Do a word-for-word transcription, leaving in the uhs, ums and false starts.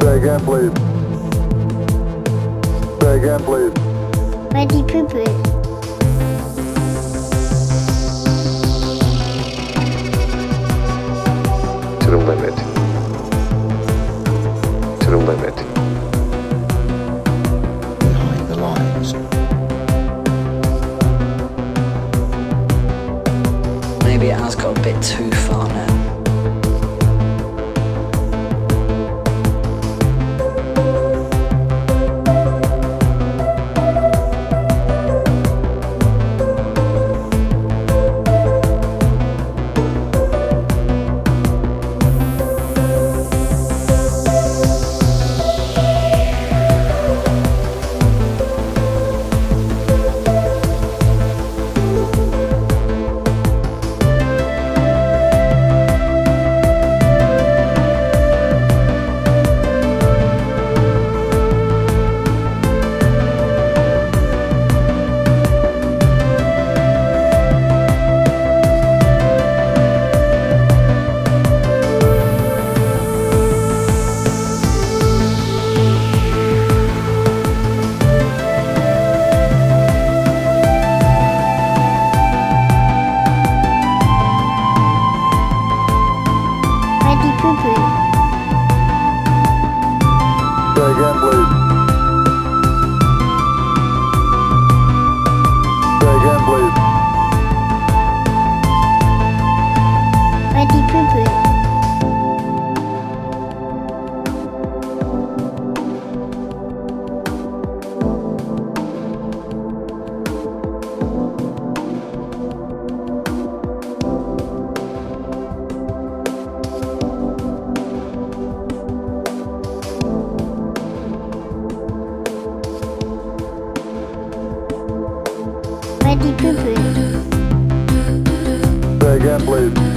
Say again, please. Say again, please. Ready poo poo. To the limit. To the limit. Behind the lines. Maybe it has got a bit too far now. Ready poo poo. Say again, please. Say again, please. Ready poo poo. Ready poo poo. Say again, please.